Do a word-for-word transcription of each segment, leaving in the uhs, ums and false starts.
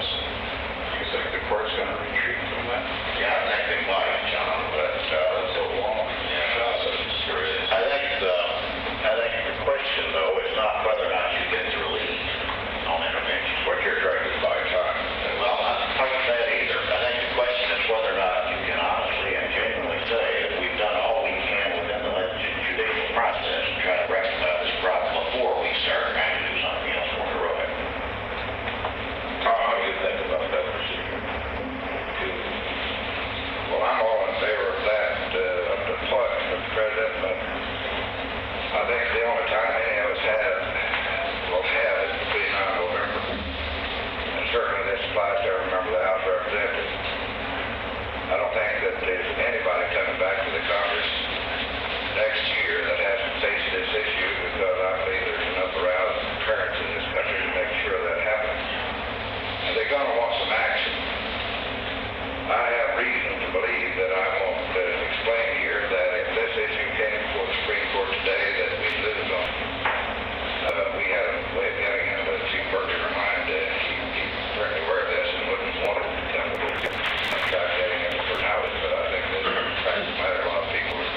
courts. You think the court's going to retreat from that? Yeah, I think they might, John, but uh, That's a long yeah, process. sure is. I think the, I think the question, though, is not whether or not you get the relief on intervention, what you're trying to buy time. Well, I don't think that either. I think the question is whether or not you can honestly and genuinely say that we've done all we can within the legis- judicial process to try to rectify this problem before we start trying to do something else on the road. How how do you think about that procedure? Well, I'm all in favor of that, uh, up to the point, Mister President, but I think the only time any of us have, will have is between now and November. And certainly this applies to every member of the House of Representatives. I don't think that there's anybody coming back to the Congress next year that hasn't faced this issue, because I believe there's enough aroused currents in this country to make sure that happens. And they're going to want some action. I have reason to believe that I won't uh, explain here that if this issue came before the Supreme Court today, that we'd lose on. Uh, we had a way of getting him, but Chief Berger reminded, uh, he, he's certainly aware of this and wouldn't want it to come to calculating it for now, but I think that the fact of the matter, a lot of people are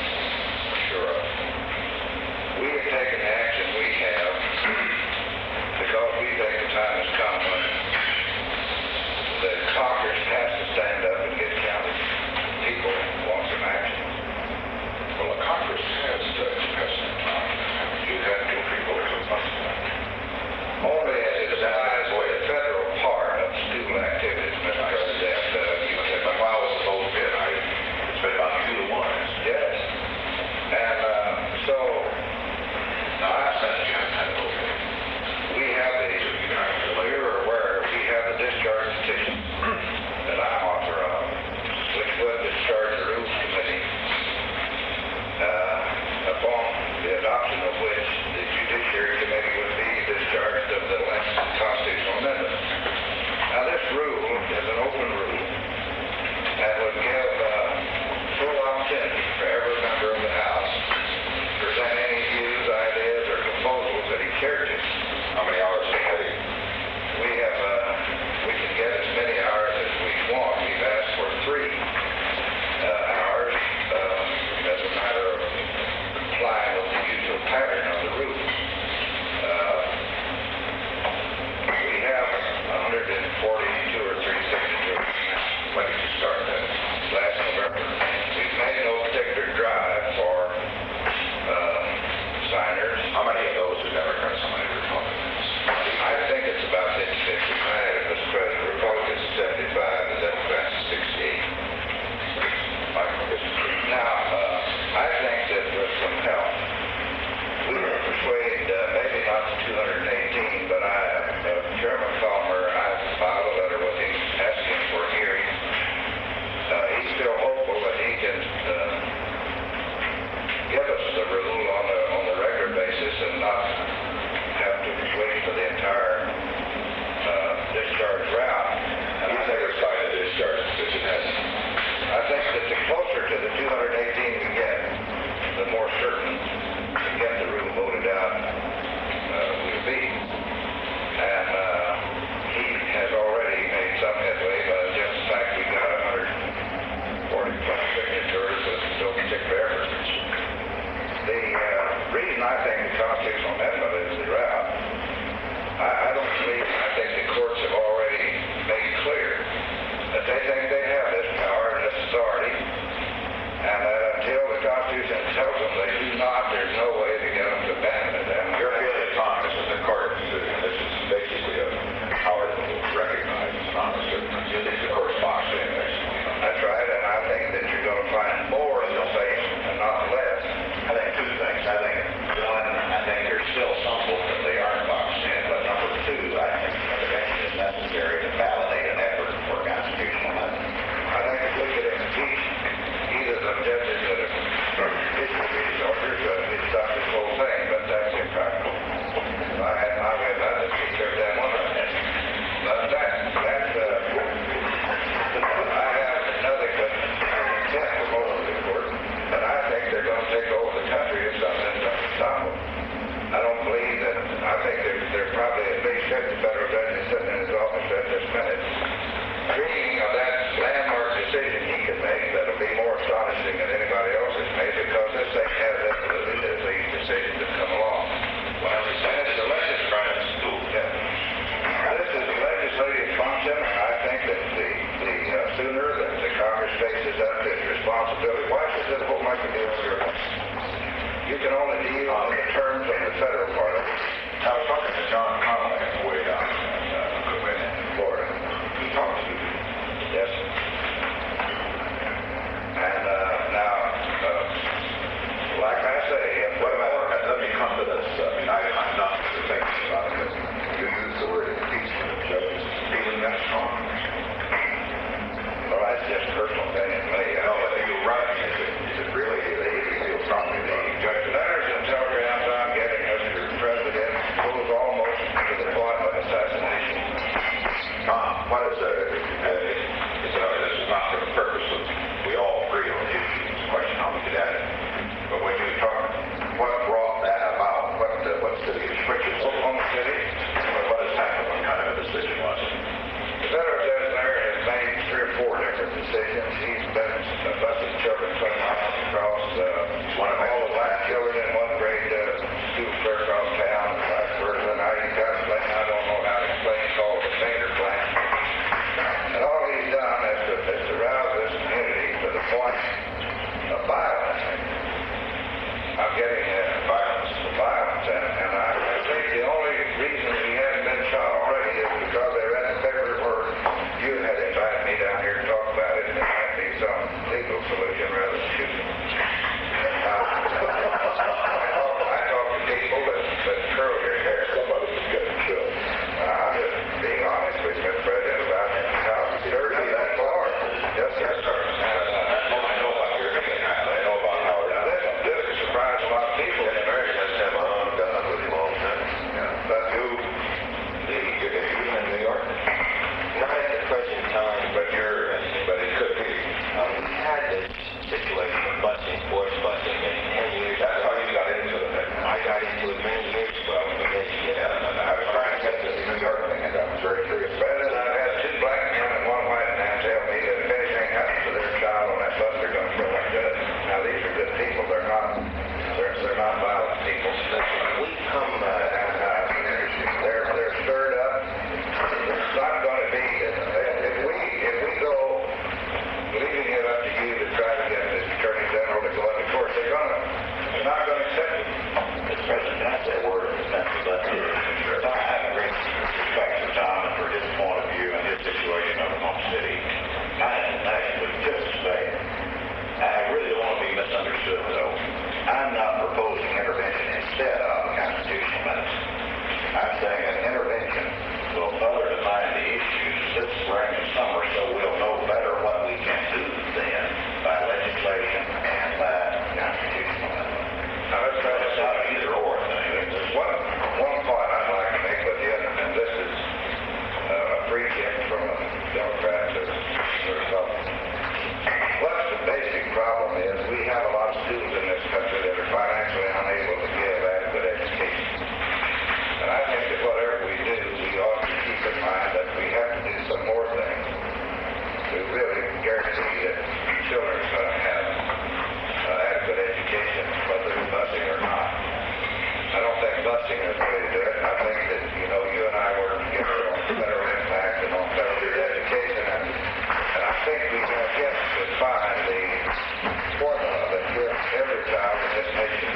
responsibility. Why should this whole make a deal with your You can only deal on the terms of the federal part of it. I was talking to John Connolly on the way down uh, in Florida. He talked to you. Yes. And uh, now, uh, like I say, if What about, let me come to this. I mean, I, I'm not thinking about it, but you use the word impeachment of judges. Feeling that strong? well, that's just personal opinion to me. No, but you're right. Is it, is it really, they feel strongly the judge? Letters and telegrams I'm getting, Mister President, goes almost to the point of assassination. Tom, what is a, uh, it's a, this is not for the purpose of, we all agree on the issue, it's a question how we get at it. But when you talk, what brought that about? What, uh, what's the, which is Oklahoma City, what has happened? What kind of a decision was it? the federal judge there has made three or four different decisions. He's been busing children twenty miles across, uh, One of all the black children in one grade uh, school clear across town, and vice versa. Now he's got a plan, I don't know how to explain, called the finger plan. And all he's done is to, is to rouse this community to the point of violence. I'm getting uh, violence, violence, and, and I, I think the only reason he hasn't been shot already is because they read the paper where you had invited me down here to talk about it, and there might be some legal solution rather than shooting. Uh, I talk, I talk to people that, that curl your hair. Somebody's getting killed. Uh, I'm just being honest with you, Mister President, about how dirty that are. Yes, sir. Yes, sir. And, uh, I know about your opinion. I know about how now this, this has surprised a lot of people. in America has to have a own gun with you all the time. But You, the, you're even in New York, Not at the present time, but you're, but it could be. um, we had this situation of busing, forced busing, and ten years That's how ago. you got into it. I got into it many years ago, because, Yeah, and I was trying to get this New York thing, and I was very curious. President, I've had two black men and one white man tell me that if anything happens to their child on that bus, they're going to throw a judge. Now, these are good people. They're not, they're, they're not violent people. we come, uh, And uh, they're, they're stirred up. It's not going to be, if we, if we go leaving it up to you to try to get the Attorney General to go into court, they're going to, they're not going to accept it. Mister President, can I say a word of defense of that? Sure. I have great respect for Tom and for his point of view and his situation in Oklahoma City. I actually just say, I really don't want to be misunderstood, though. I'm not proposing intervention instead of a constitutional medicine. I'm saying an intervention will further define the issues this spring and summer, so we'll know better what we can do then by legislation and by constitutional medicine. Now, let's try It's this not out. an either or thing. It's There's one, one point I'd like to make with you, and this is uh, a free gift from a Democrat to the Republican. What's the basic problem is we have a lot of schools in this country that are financially unable to give adequate education. And I think that whatever we do, we ought to keep in mind that we have to do some more things to really guarantee that children are going to have uh, adequate education, whether it's busing or not. I don't think busing is the way to do it. I think that, you know, you and I work together on federal impact and on federal education, and, and I think we have yet to find the formula that gives every child in this nation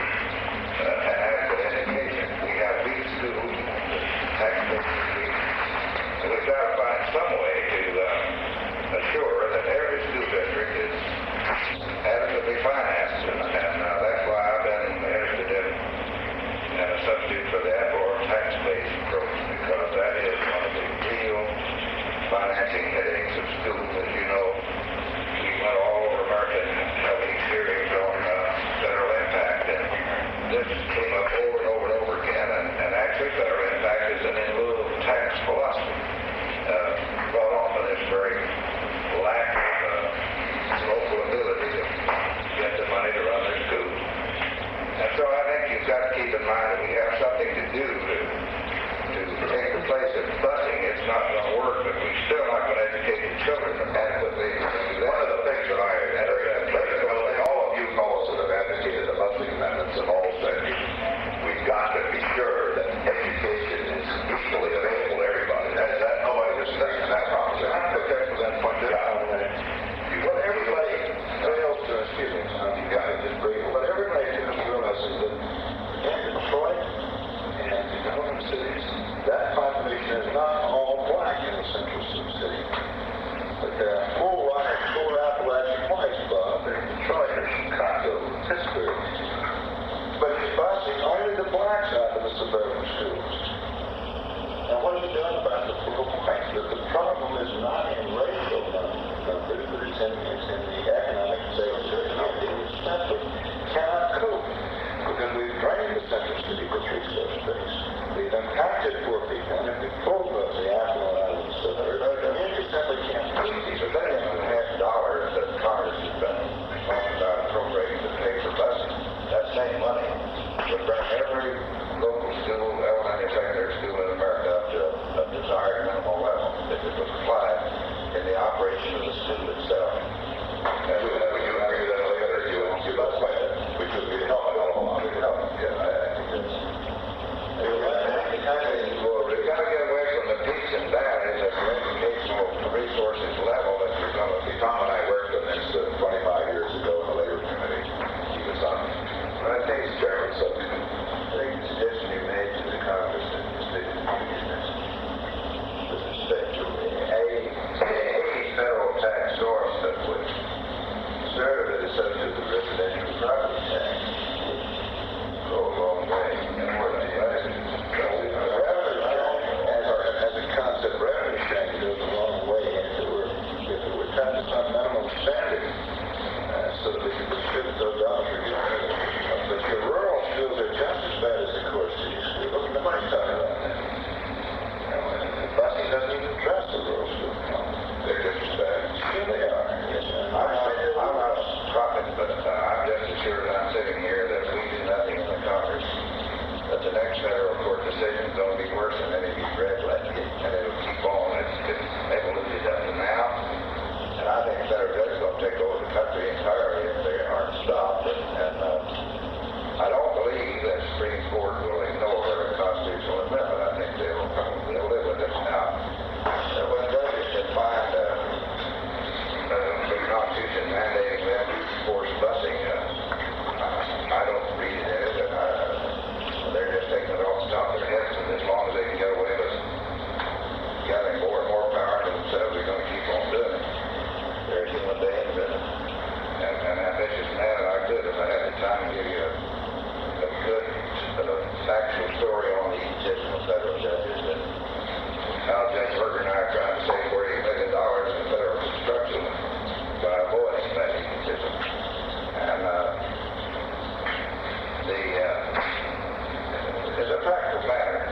uh, adequate education. We have weak schools, taxpayers are weak, and we've got to find some way to uh, assure that every school district is adequately financed, and, and uh, that's why I've been interested in uh, a substitute for the ad valorem tax-based approach, because that is one of the real financing headaches of schools. As you know, we went all over America and held these hearings on uh, federal impact, and this came up over and over and over again, and, and actually federal impact is an in lieu of tax philosophy uh, brought on by this very lack of uh, local ability to get the money to run their schools. And so I think you've got to keep in mind that we have something to do to, to take the place of busing. It's not going to work, but we're still not going to educate the children adequately to do that. One of the things that I, all of you fellows that have advocated the busing amendments have all said we've got to be sure that education is equally available to everybody. That, that nobody is taking that proposition. Okay, so then point this out. Well, everybody fails operation of the school itself. And would would you agree with that, Elliot, or you would, you would like that? Which would be helpful, helpful, helpful. Yeah, I I think that's... Well, we've got to get away from the peaks and valleys at the educational resources level that you're going to be. Tom and I worked on this uh, twenty-five years ago in the Labor Committee. He was on, I think he's chairman, so... I think the suggestion you made to the Congress and the state of the Union is with respect to a, A federal tax source that would serve as such as the residential property tax go a long way. And we're the as a concept, revenue sharing goes a long way if it were, if it were tied to some minimum standard, uh, so that we could distribute those dollars for good. But your rural schools are just as bad as the core city schools. Look at the money talking about that. You know, and the busing doesn't even address the rural schools. No. They're just as bad. Sure they are. Yes, sir. I'm not, I'm not a prophet, but uh, I'm just as sure that I'm sitting here that if we do nothing in the Congress, that the next federal court decision is going to be worse than any of these red lights, and it'll keep on. It's, it's evoluted up to now, and I think federal judges are going to take over the country entirely if they aren't stopped. And, and uh, I don't believe that Supreme Court will ignore a constitutional amendment. I think they'll, they'll live with it now. And when judges can find uh, uh, the Constitution mandating them to force busing, uh, I don't read it in it, and I, they're just taking it off the top of their heads, and as long as they can get away with gathering more and more power to themselves, they're going to keep on doing it. They're a human being, and, and, and ambitious man, and I could, if I had the time, give you a, a good uh, factual story on the additional federal judges, and how Judge Berger and I are trying to save forty-eight million dollars in federal construction by avoiding that egotism. And uh, the uh, as a practical matter,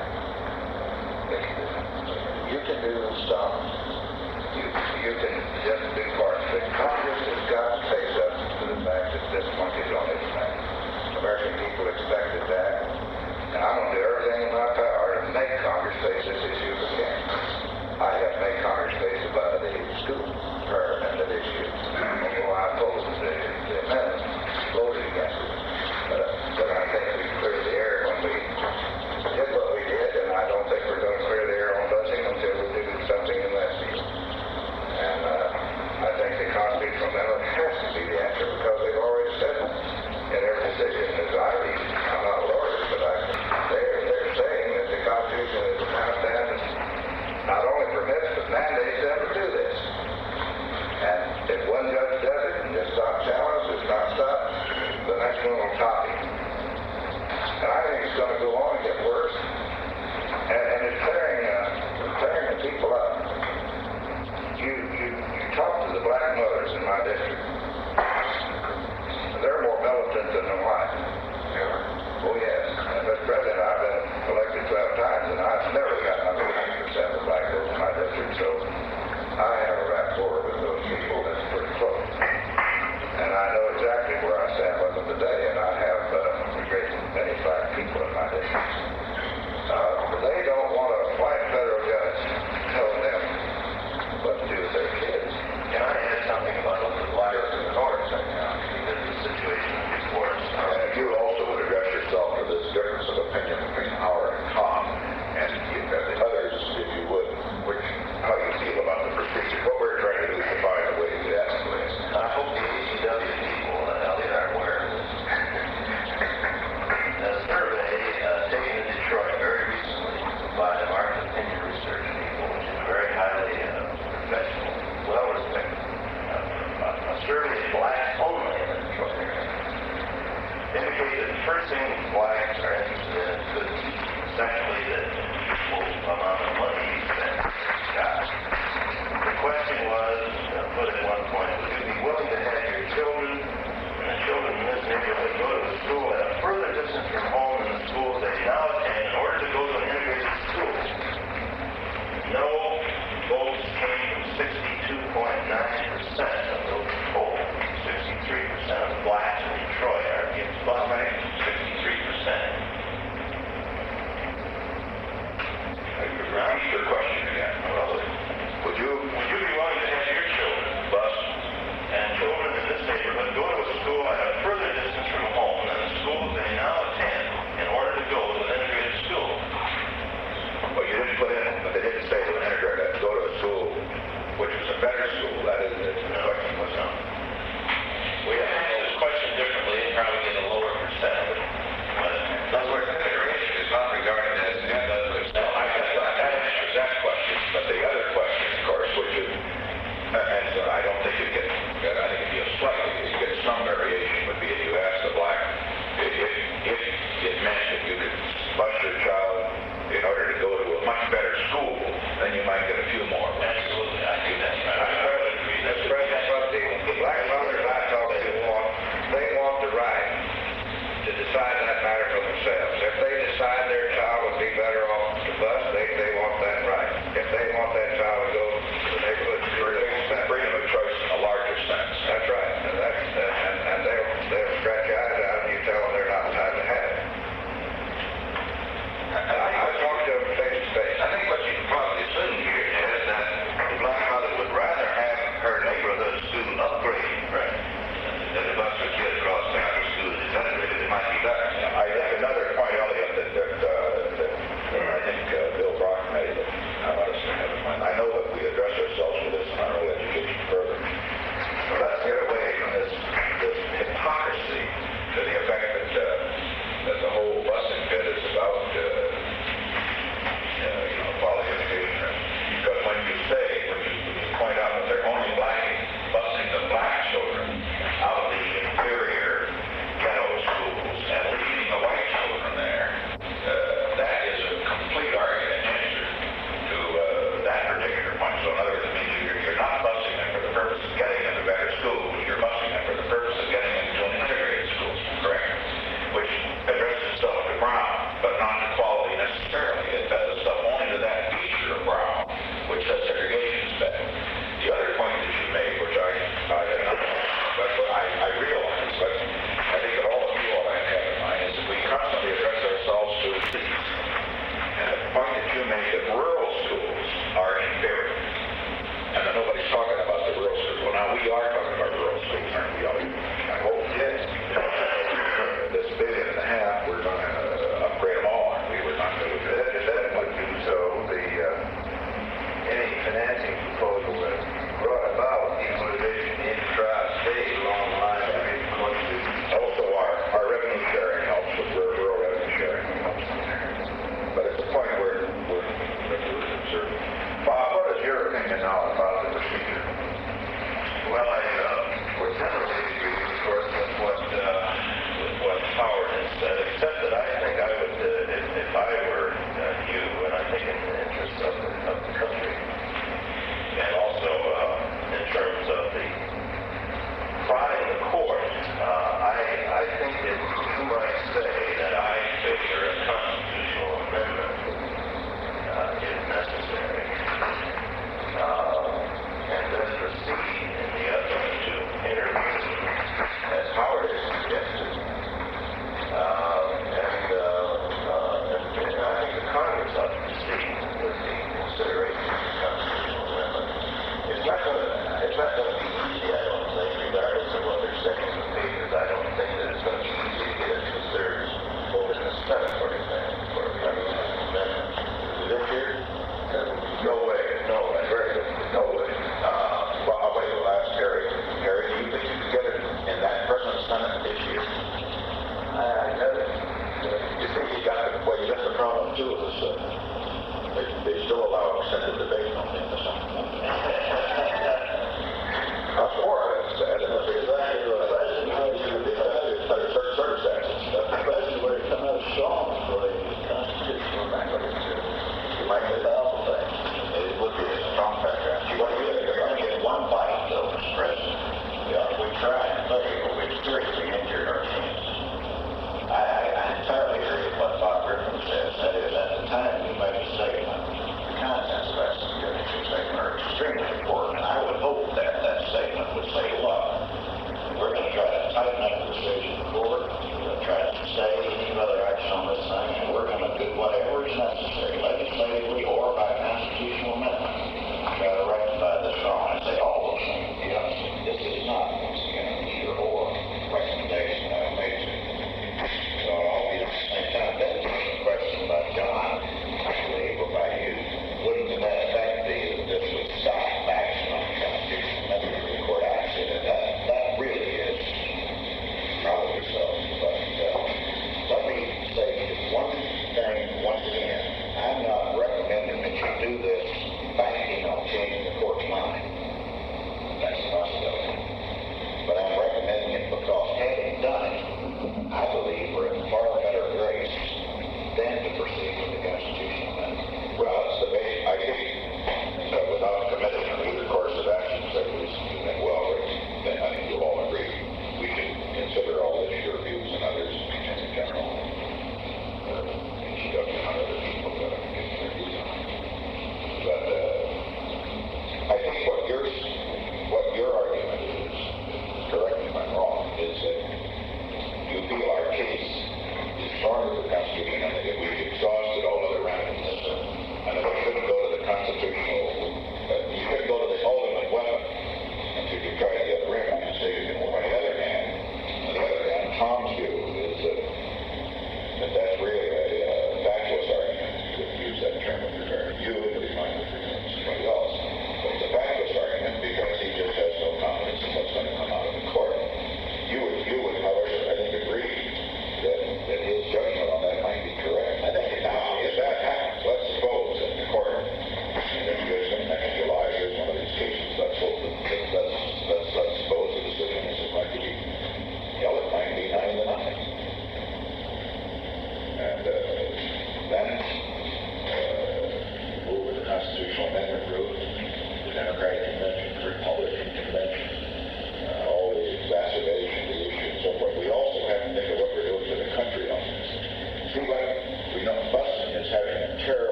you can do some. You, you can just do parts. But Congress has got to face up to the fact that this monkey's on its back. American people expected that. And I'm going to do everything in my power to make Congress face this issue again. I have made Congress face about the school or amendment issue. Although I opposed the, the amendment, voted against it. But, but I think we cleared the air when we did what we did, and I don't think we're going to clear the air on busing until we do something in that field. And uh, I think the constitutional amendment has to be the answer because they've already said it in every decision as I read. I'm not a lawyer, but I, they're, they're saying that the Constitution is the kind of stand that not only permits but mandates them to do this. And if one judge does it and just stop challenge, it's not stopped, the next one will copy. And I think it's going to go on and get worse. And, and it's tearing, uh, it's tearing the people up. You, you, you talk to the black mothers in my district. They're more militant than the white. Oh, yes. And Mister President, I've been elected twelve times, and I've never gotten under ninety percent of black votes in my district, so I have a rapport with those people that's pretty close. And I know exactly where I stand with them today, and I have uh, a great many black people in my district. Uh, they don't want a white federal judge telling them what to do with their kids. Can I add something about what the lawyers in the courts right now? Because the situation before us. And if you also would address yourself to this difference of opinion between Howard and Tom, and you, and the others, if you would, which, how you feel about the procedure. What we're trying to do is define the way to ask this. I hope the A C W people and Elliot are aware of this. A survey uh, taken in Detroit very recently by the Market Opinion Research people, which is very highly uh, professional, well respected. Uh, a survey of blacks only in the Detroit area indicated that the first thing blacks are interested in is good teeth. Secondly, the amount of money you spend got. The question was, uh, put at one point, would you be willing to have your children and the children in this neighborhood go to a school at a further distance from home than the schools they now attend in order to go to an integrated school? No votes came from sixty-two point nine percent of those polled. sixty-three percent of blacks in Detroit are against busing. sixty-three percent. Repeat your question again. Would you, would you be willing to have your children better school. That is, that's the question was on. We have to answer this question differently and probably get a lower percentage. But That's where consideration is not regarding that. Well, I guess that that answers that question. But the other question, of course, which is, and so I don't think you get, I think it'd be a slight, you get some variation, would be if you ask the black, if, if if it meant that you could bus your child in order to go to a much better school, then you might get a few more. absolutely, I think that's right. That's present, that's present, but the, the black mothers I talk to want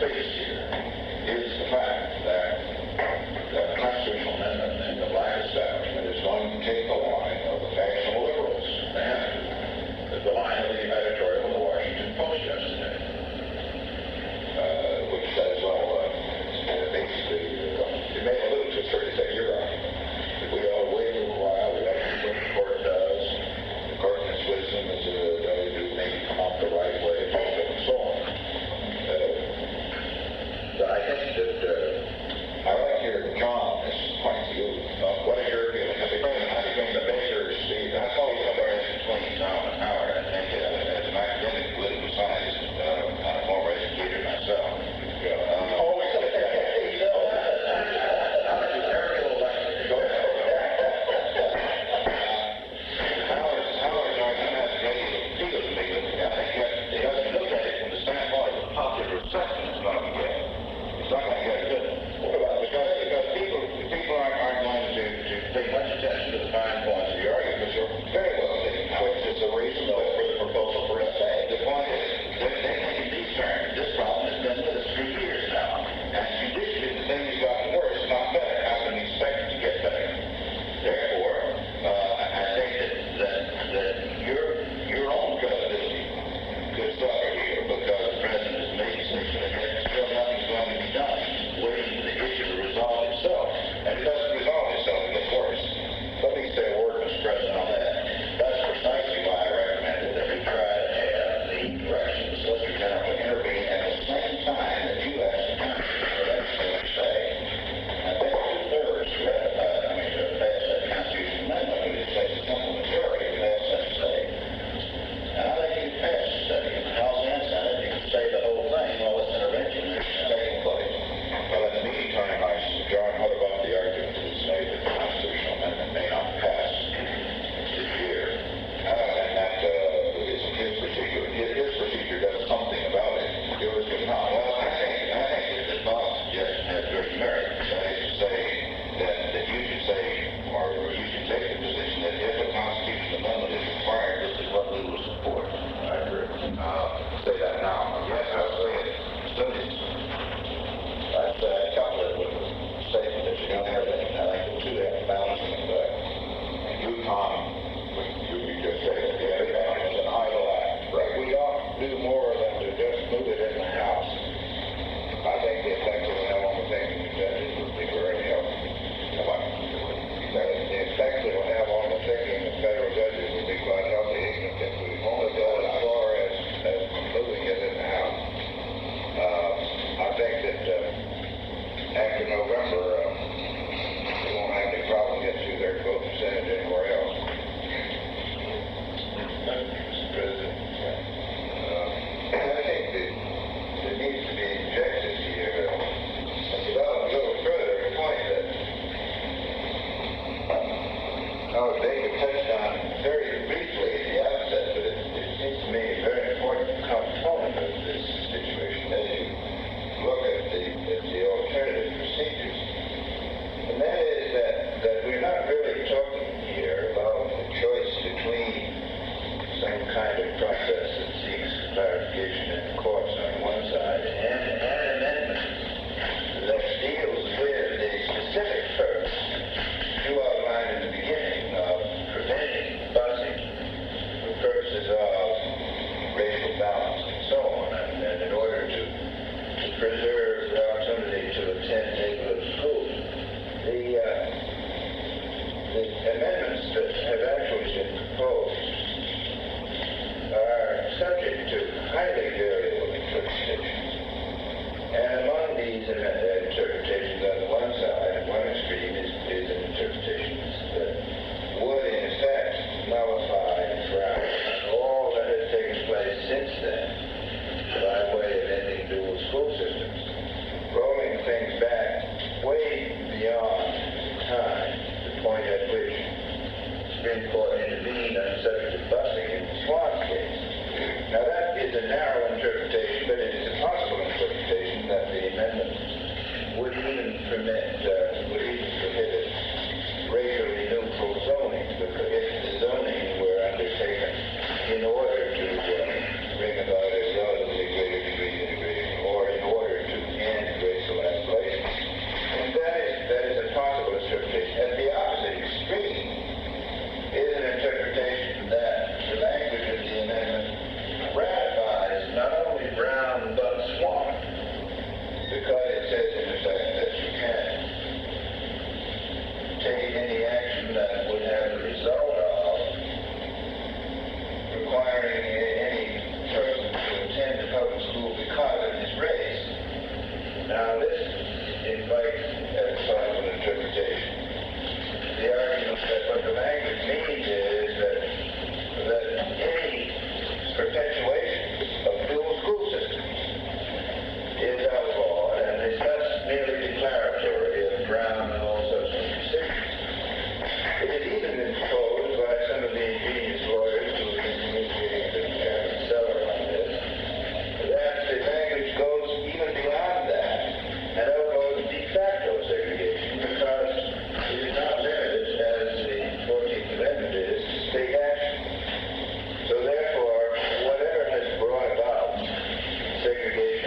face here is the fact that the constitutional amendment and the black establishment is going to take the line of the factional liberals. They have to. The line of the editorial in the Washington Post yesterday, uh, which says, well, uh, basically, uh, it may allude to a certain thing you're arguing. If we all wait a little while, we let see what the court does. The court in its wisdom is uh, going to maybe come out the right way, and so on. Uh,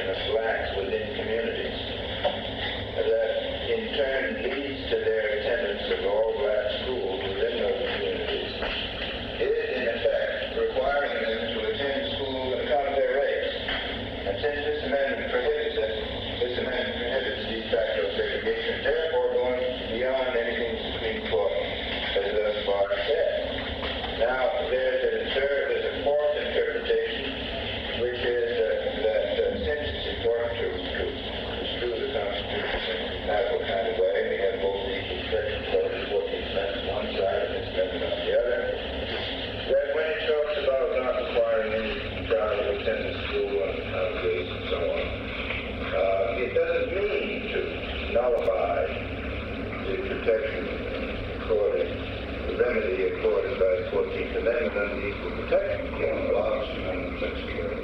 of blacks within communities. That in turn leads to their attendance of all-black schools within those communities. It is, in effect, requiring them to attend school on account of their race. And since this amendment prohibits it, this amendment prohibits de facto segregation, therefore going beyond anything the Supreme Court has thus far said. Now, there's, an, there's a fourth interpretation, which is uh, that uh, since it's important to, to construe the Constitution in that kind of way, we have both the equal protection clause and fourteenth Amendment on one side and this amendment on the other, that when it talks about not requiring any child to attend school on account of race and so on, uh, it doesn't mean to nullify the protection according, the remedy accorded by the fourteenth Amendment under the Equal Protection Clause. Bob's Amendment, that's good.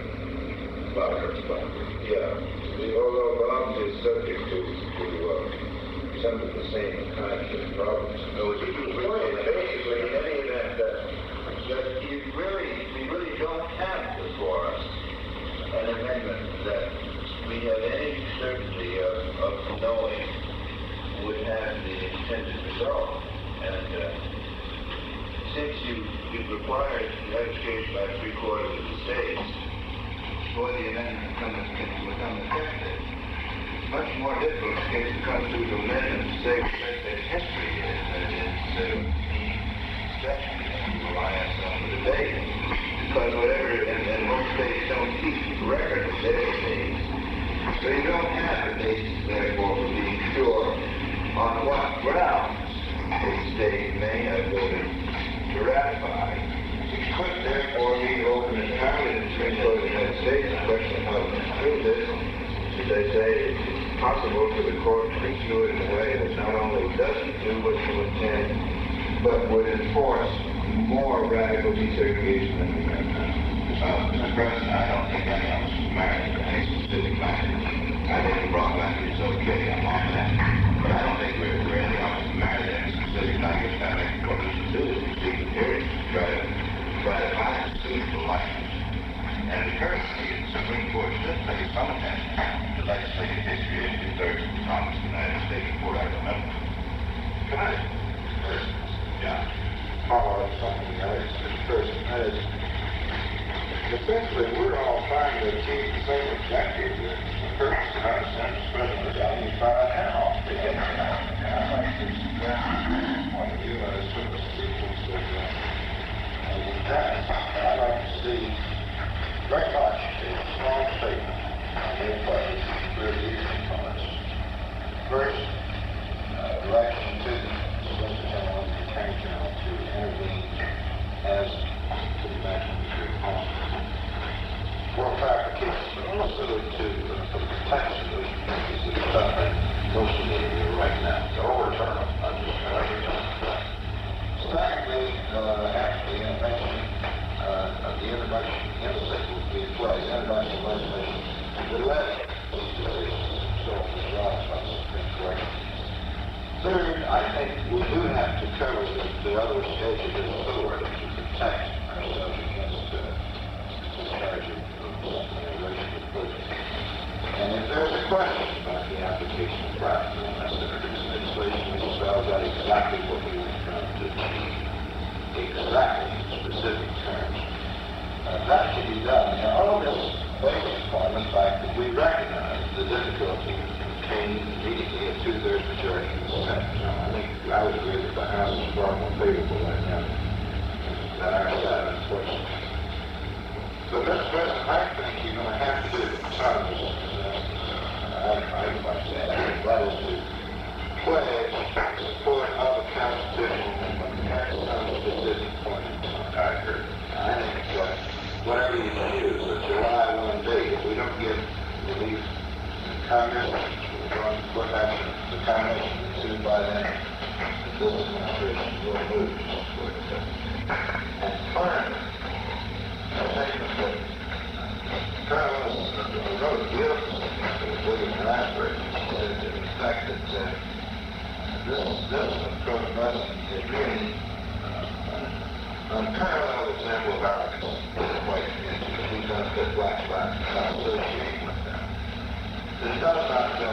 Bob's, yeah. The, although Bob's is subject to, to uh, some of the same kinds of problems. No, it's basically, in any event, that, that you really, we really don't have before us an amendment that we have any certainty of, of knowing would have the intended result. And uh, since you, you've required ratification by three quarters of the states for the amendment to come to become effective, it's much more difficult in case the constitutional amendment to say what legislative history is than it is to be statutory and reliance on the debate. Because whatever, and, and most states don't keep record of their states, so you don't have a basis, therefore, for being sure on what grounds a state may have voted to ratify. It could therefore be open entirely to the Supreme Court of the United States. The question of how to construe this, as they say, it's possible for the court to construe it in a way that not only doesn't do what you intend, but would enforce more radical desegregation than we have now. Uh, Mister President, I don't think any of us is married to any specific language. I think the broad language is okay, I'm on that. But I don't think we're, we're any of us married to any specific language. I think what we should do is we see the period to try to try to find a suitable language. And the currency, the Supreme Court should pay some attention to legislative history and two-thirds of the Congress of the United States before I remember. Can I first, John, follow up something else first? That is, essentially, we're all trying to achieve the same objective that the purpose of our Senator President identified now. And I like to suggest this point of view as sort of sequence of the past. I'd like to see very much a strong statement made by the security components. First, uh, direction to the Solicitor General and the Attorney General to intervene as to the maximum degree possible. For clarification, but also to uh, for the protection of those communities that are suffering most of it right now. To overturn them, not just overturn them. Secondly, uh, actually, intervention uh, of the international interstate would be in place, international legislation would let these decisions so resolved by the Supreme Court. Third, I think we do have to cover the, the other stages of the sword to protect ourselves against uh, discharge of racial privilege. And if there's a question about the application of practical legislation, we spells out exactly what we were trying to achieve, exactly in specific terms. Uh, that can be done. And all of this basis upon the fact that we recognize the difficulty of obtaining immediately a two-thirds majority in the Senate. Now, I think I would agree that the House is far more favorable right now than our side, unfortunately. So, Mister President, I think you're going to have to do Congress, uh, I, I would like to say, that is to pledge support of a constitutional amendment at some specific point in time. I agree. I think uh, whatever you choose, a July first date, if we don't get relief in Congress, we're going to put back the combination ensued by then, this administration will move. And finally, I think that Carlos wrote a beautiful statement to William Raspberry, in the fact that uh, this, this approach is really uh, an unparalleled example of arrogance in the white community. We don't put blacks back, not associating with them.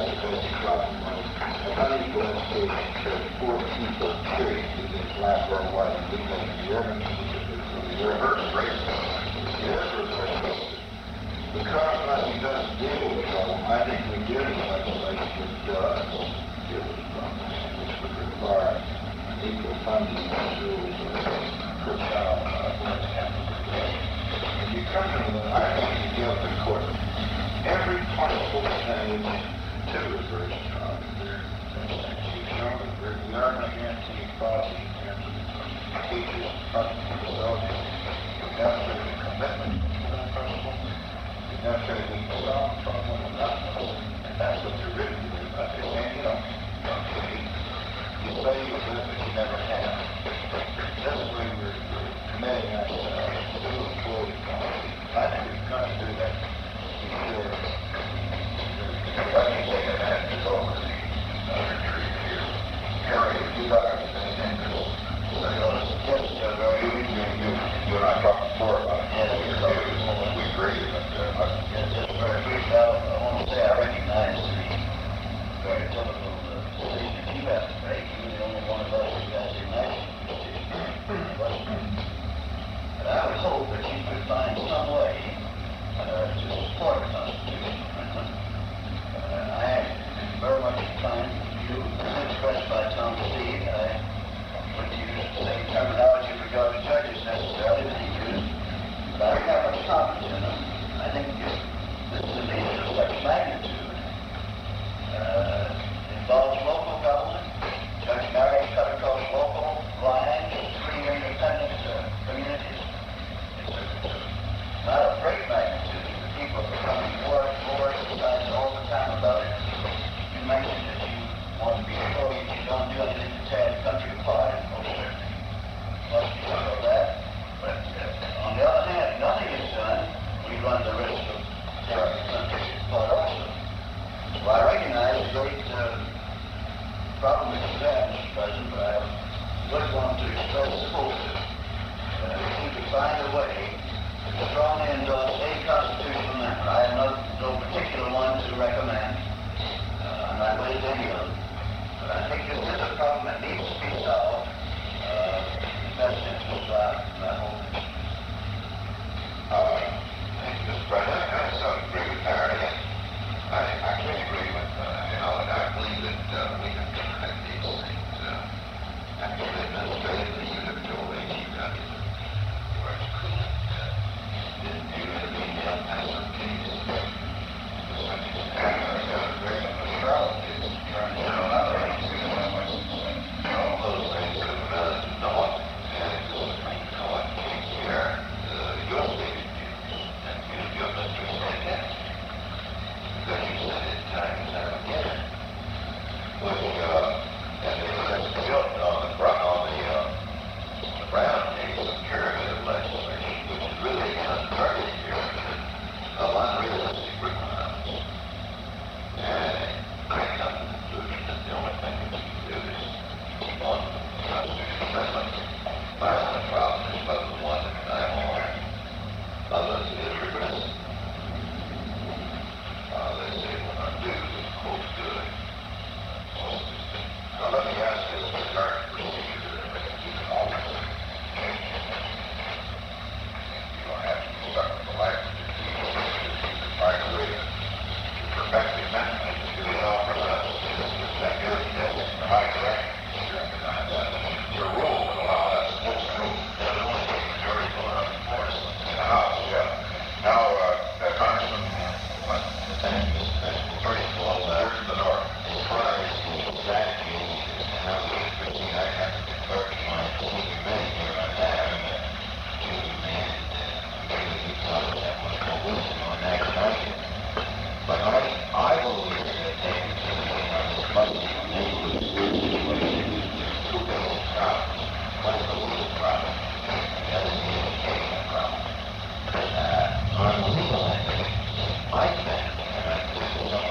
basic right money, an unequal education shows poor people experiencing this life worldwide and legal in the urban communities. The reverse racism. It is reverse racism. Because nothing does deal with the problem, I think we do need legislation that does deal with the problem, which would require equal funding for schools per child when it happens. If you come to the, I think you go to the court, every possible thing to reverse child. You show that we are going to guarantee equality in terms of teachers, public facilities. We have to make a commitment to that principle. We have to be solve the problem and not know. And that's what they're written to do. I think, man, you know, you say you will do it, but you never have. This is where we're committing ourselves to employee equality. I think we've got to do that before. Let me take a minute to go over the uh, retreat here. Harry, if you got anything to say, yes, uh, you, you, you, you and I talked before about it. Yes, we agree. But, uh, yes, just very brief. I want to say I recognize the very typical uh, decision that you have to make. You're the only one of us who has the national decision. But I would hope that you could find some way uh, to support the Constitution. uh, I am very much inclined to you, as expressed by Tom Steed. I wouldn't use the same terminology regarding judges necessarily that he used, but I have much confidence in them. I think if this is a meeting of such magnitude, uh, involves local government. Judge Mary cut across local lines, three independent uh, communities. It's, a, it's a, not a great magnitude. The people are becoming more and more excited all the time about it. You mentioned that you want to be sure that you don't do anything to tear the country apart, and most certainly must be sure of that. But uh, on the other hand, if nothing is done, we run the risk of tearing the country apart also. So I recognize the great uh, problem is there, Mister President, but I would want to express hope that uh, if we could find a way to strongly endorse a constitutional amendment. I have no, no particular one to recommend. Uh, I'm not with any of them. But I think this is a problem that needs to be solved uh, in the best interest of our whole nation. Uh, thank you, Mister President. I so agree with Harry. I, I can agree with, uh, you know, and I believe that uh, we have to correct these things. Uh, actually, administratively, you have told A G W where it's cool. Uh, didn't you intervene in that some case? And I got a very much Charlotte is trying to know another agency that much all those things that have uh, not and it's a Supreme Court case here, uh, your state and you, your mistress said that. Because you said it time and time again. Which, uh, and it was built on the, on the, uh, the Brown case of curative legislation, which is really untargeted curative of unrealistic requirements. And I come to the conclusion that the only thing that you can do is keep on the constitutional amendments. My only problem is whether the one that I'm on, others is regressive. Uh, they say what I do is quote good. Now let me ask you the current procedure that you can always change it. You don't have to be stuck with the language. You can find a way to perfect the amendment. You can offer us. Is that good? Yes. Am I correct? Your rule would allow us to move through. That would only take majority vote on the force in the House. Yeah. Now, uh, uh, Congressman, what? Thank you, Mister President. First of all, uh, where's the north? As far as the strategy and how we fifteen, I have to defer to my senior men here on that. And, uh, junior man, and, uh, really, you probably have much more wisdom on that than I do. But I, I will always uh, take it to the, you know, this budget on neighborhoods, what is it? Two billion problems. One is the legal problem. The other is the educational problem. Uh, on the legal end, I spend, and I think it's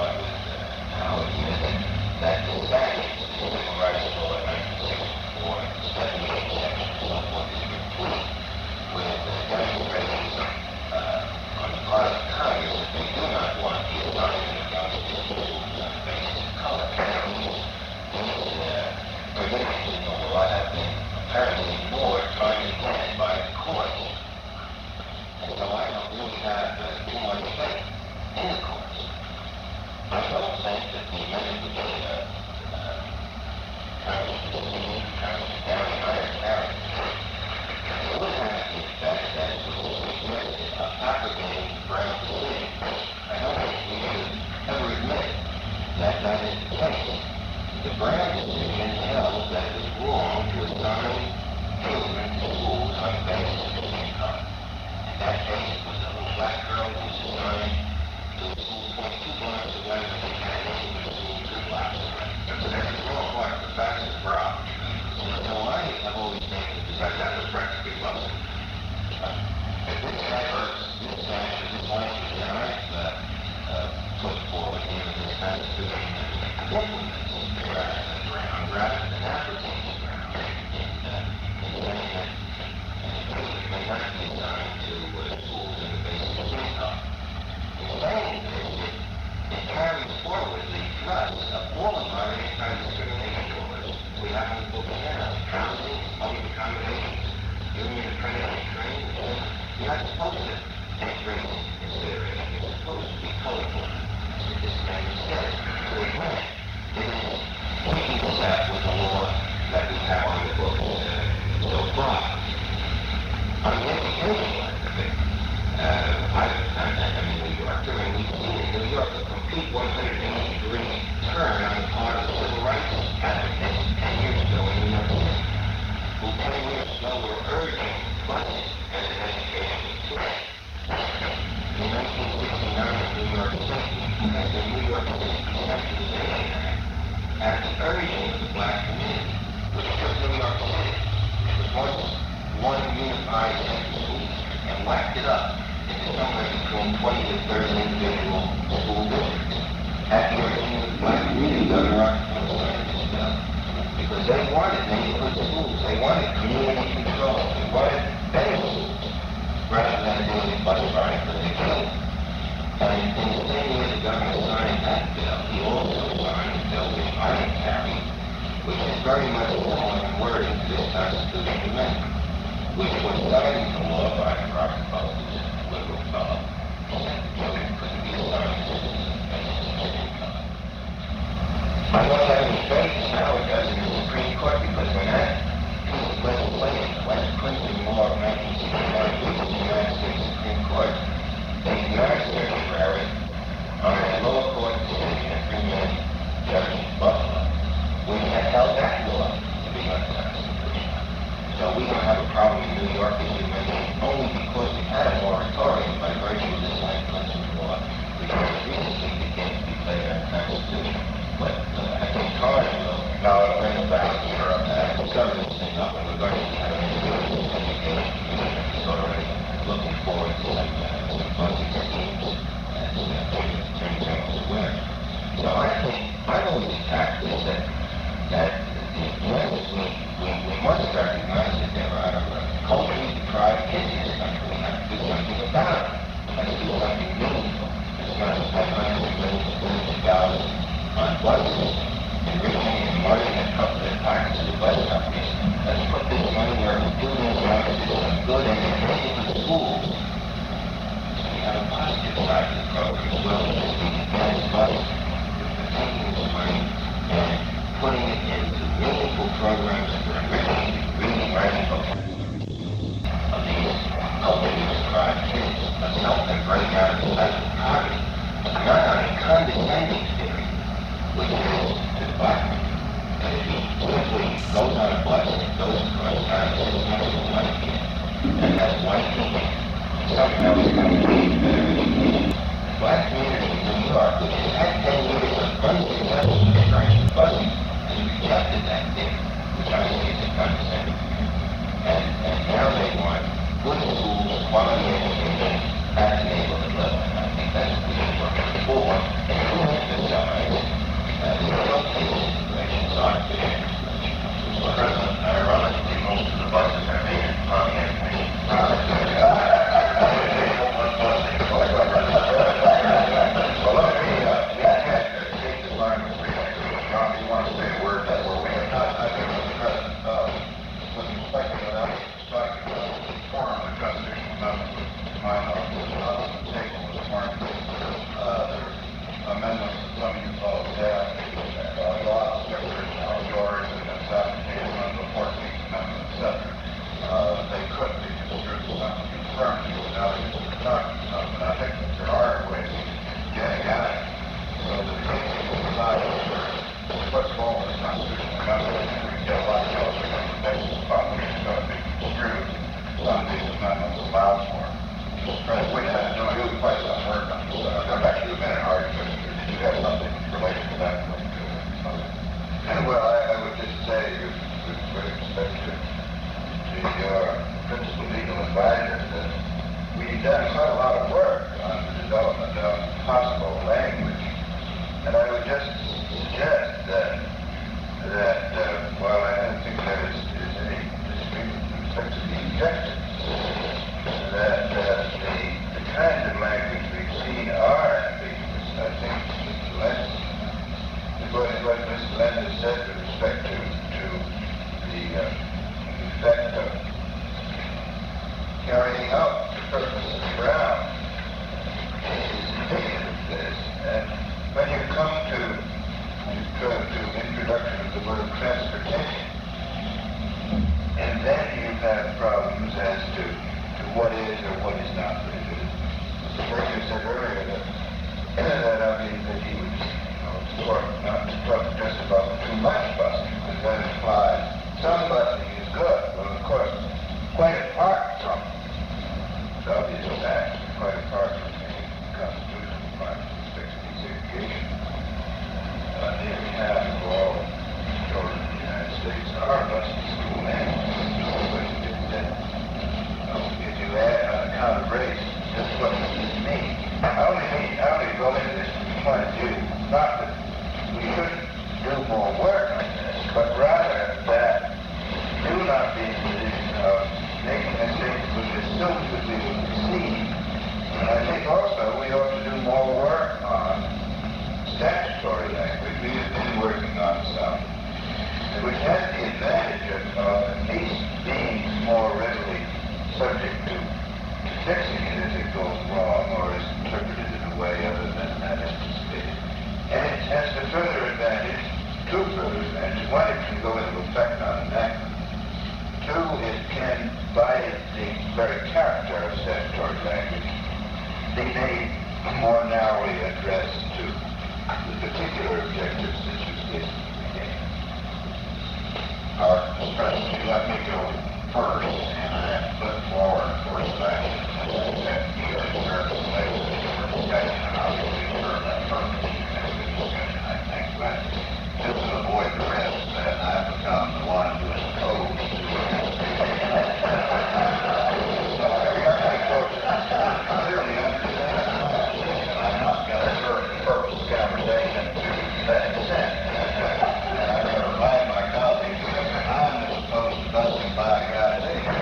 That that is the case. The Brown decision held that it was wrong to assign children to schools on the basis of income. In that case, it was a little black girl who was assigned to a school point two blocks away from the campus and a school two blocks away. So that's a small part of the facts of Brown. So I have always taken it because that was practically well. At this diverse, this action, this language that I've uh, uh, put forward in this Constitution implements rather than Brown, rather than advocating Brown, and uh, saying that children may not be assigned to uh, schools on the basis of income. In saying this, it carries forward the thrust of all of our anti-discrimination laws. We have in the book now, housing, public accommodations, union apprenticeship training. You're not supposed to take race into consideration. You're supposed to be colorful. That's what this man says. To a grant, it is keeping step with the law that we have on the books uh, so far. On the education end of it, uh, I've done that. I'm in New York, and we've seen in New York a complete one hundred eighty degree turn on the part of the civil rights advocates ten years ago in New York City, who ten years ago were urging funding as an educational tool. In nineteen sixty-nine in New York City, the New York City Decentralization Act, at the urging of the black community, which took New York City, which was once one unified central school district, and whacked it up into somewhere between twenty to thirty individual school districts. At the urging of the black community, Governor Rockefeller signed this bill. Because they wanted neighborhood schools, they wanted community control, they wanted better schools, rather than doing bus riding for their children. And in the same year the governor signed that bill, he also signed a bill which I carry, which is very much similar in wording to this Constitutional Amendment, which was signed into law by Rockefeller, who's a liberal fellow, said the children couldn't be assigned to schools on the basis of income. I don't have any faith in how it does in the Supreme Court, because when that piece of legislation, the West Clinton Law of nineteen sixty-nine, reached the United States Supreme Court, they denied certiorari on a lower court decision of Freeman Judge Buffalo, which had held that law to be unconstitutional. So we don't have a problem in New York, as you mentioned, only because we had a moratorium by virtue of this West Clinton law, which was recently began to be declared unconstitutional. But uh, I think Carter will now bring about here uh, some of this thing up, and we're going to have an education commission sort of looking forward to some, uh, some funding schemes as uh, Attorney General's aware. So I think I've always attacked this that that the United we, we, we must recognize that there are uh, culturally deprived kids in this country. We have to do something about it. Let's do something meaningful. It's not to spend hundreds of millions of millions of dollars on buses, enriching and money and up the package to the bus companies. Let's put this money where we do these emphasis on good and educational schools. So we have a positive side to the program as well as the advanced buses. We're taking this money and putting it into meaningful programs for enriching reading, writing, of these culturally deprived kids. Let's help them break out of the cycle of poverty. Not on a condescending theory, which is to the black man. And if he simply goes on a bus and goes across town and sits next to a white kid, and has white thinking, somehow he's going to be better educated. The black community in New York, which has had ten years of unsuccessful construction busing, has rejected that theory, which I say is a condescending theory. And, and now they want good schools, quality education at the neighborhood level. And I think that's what we should work for. And we emphasize uh, the location integration, so I think Mister President, ironically, most of the buses are made in Pontiac, Michigan. that point to it. Well, I, I would just say, with, with great respect to, to your principal legal advisor, that we've done quite a lot of work on the development of possible language. And I would just suggest that, that uh, while I don't think there is, is any disagreement with respect to the objectives, that uh, the, the kinds of language we've seen are ambiguous. I think Mister Lenz, what, what Mister Lenz has said with respect to, to the uh, effect of carrying out the purpose of the ground is indicative of this. And when you come to, to, to introduction of the word transportation, and then you have problems as to, to what is or what is not prohibited. Mister Baker said earlier that, that I mean, that he would, you know, support not to talk just about too much busing, because that implies some busing is good. Well, of course, quite apart from the obvious fact, quite apart from the constitutional requirements with respect to desegregation, uh, nearly half of all children in the United States are bused to school annually. If you add on account of race, just what does this mean? I only mean, I only go into this from the point of view, not that we shouldn't do more work on this, but rather that do not be in the position of making a statement which is so that we will receive. And I think also we ought to do more work on statutory language. We have been working on some, which has the advantage of, of at least being more readily subject to fixing it as it goes wrong or is interpreted in a way other than that anticipated. And it has the further advantage, two further advantages. One, it can go into effect on enactment. Two, it can, by the very character of statutory language, be made more narrowly addressed to the particular objectives that you stated at the beginning. Uh, Mister President, you let me go first, and I have put forward for discussion. As I said, you are reserved the legislature for discussion, and obviously for that purpose, you can have a good discussion, I think. But just to avoid the risk that I've become the one who is opposed to so I clearly understand my position. I'm not going to serve the purpose of conversation to that extent. And I'm going to remind my colleagues that I'm as opposed to busting by guys anyway.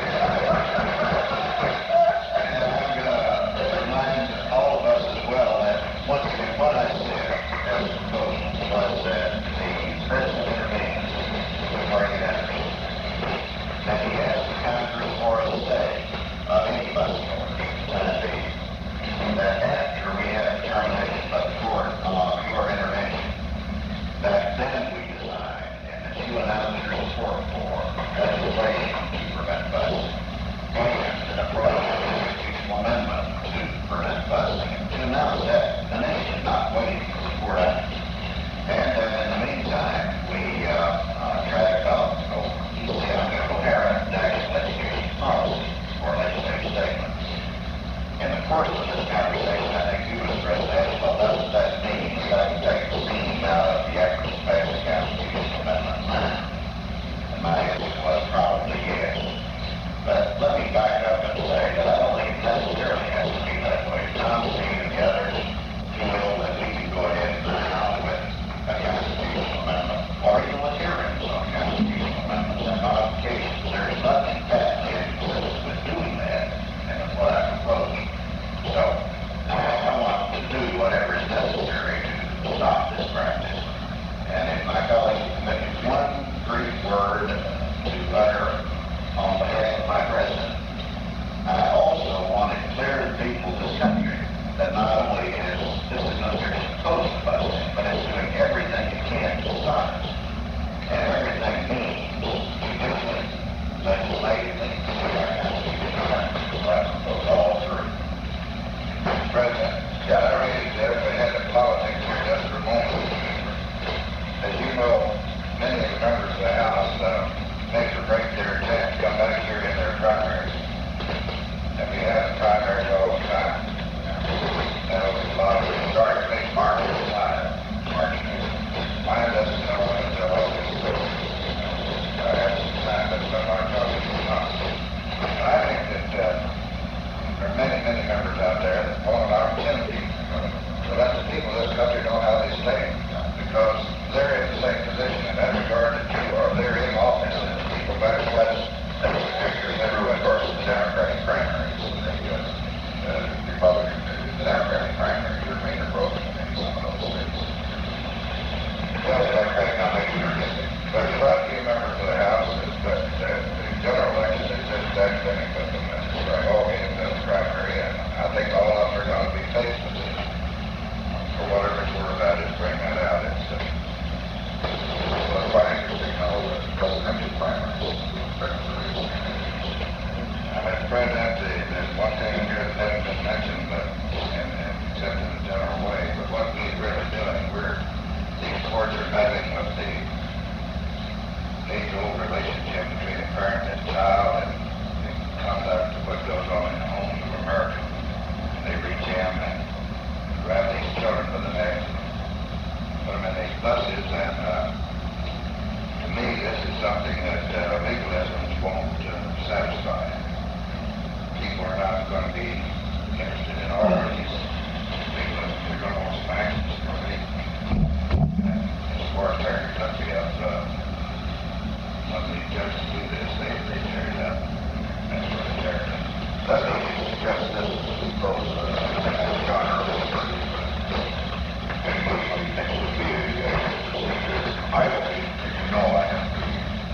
And I'm going to remind all of us as well that once again what I said as opposed was that the president intervenes with Margaret Anderson. That he has the Congress or a say of any busing order. That after we had terminated by the court on your intervention, that then we decide, and that you announced your support for legislation to prevent busing, and an approach to a constitutional amendment to prevent busing, to announce that the nation not waiting for the court action. And uh, in the meantime, buses, and uh, to me, this is something that uh, legalisms won't uh, satisfy. People are not going to be interested in all of these legalisms. They're going to want some actions from me. And as far as tearing the country up, uh, when the judges do this, they, they tear it up. That's what they tear it up. That's what you suggest this goes, uh, John earlier, but anybody who thinks it would be a, uh, procedure, I will be, as you know, I have to